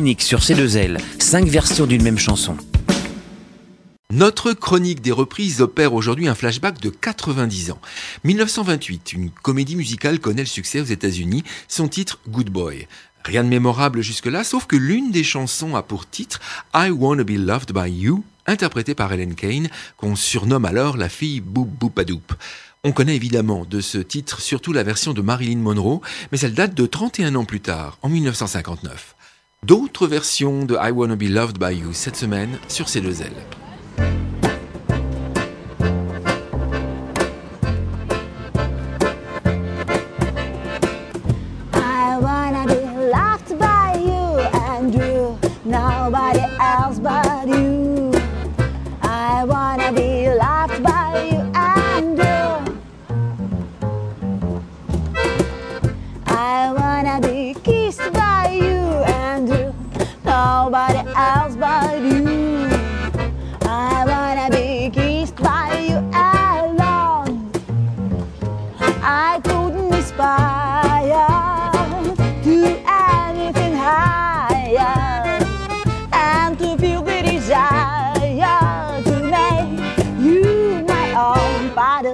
unique sur C2L, 5 versions d'une même chanson. Notre chronique des reprises opère aujourd'hui un flashback de 90 ans. 1928, une comédie musicale connaît le succès aux États-Unis, son titre Good Boy. Rien de mémorable jusque-là, sauf que l'une des chansons a pour titre I Wanna Be Loved By You, interprétée par Helen Kane, qu'on surnomme alors la fille Boop Boopadoop. On connaît évidemment de ce titre surtout la version de Marilyn Monroe, mais elle date de 31 ans plus tard, en 1959. D'autres versions de I Wanna Be Loved By You cette semaine sur C2L. Nobody else but you. I wanna be loved by you and you. I wanna be kissed by you and you. Nobody else but you. I wanna be kissed by you alone. I couldn't aspire to anything higher. To feel the desire to make you my own.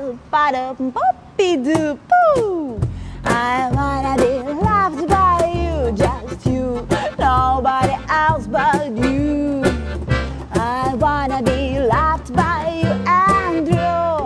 Poppy-doo-poo. I wanna be loved by you, just you, nobody else but you. I wanna be loved by you and you.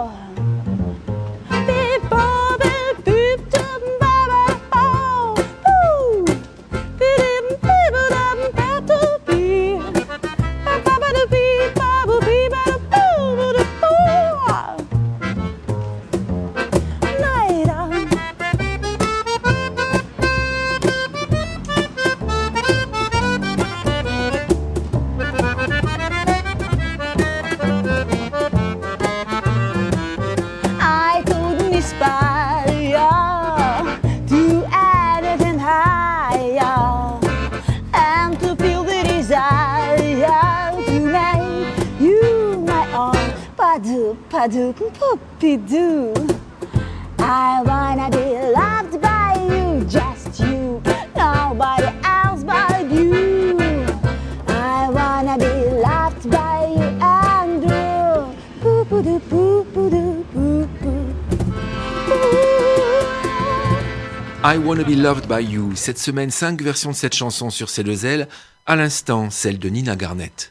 Poppy-doo. I wanna be loved by you, just you, nobody else but you. I wanna be loved by you and you. I Wanna Be Loved By You. Cette semaine, 5 versions de cette chanson sur C2L. À l'instant, celle de Nina Garnett.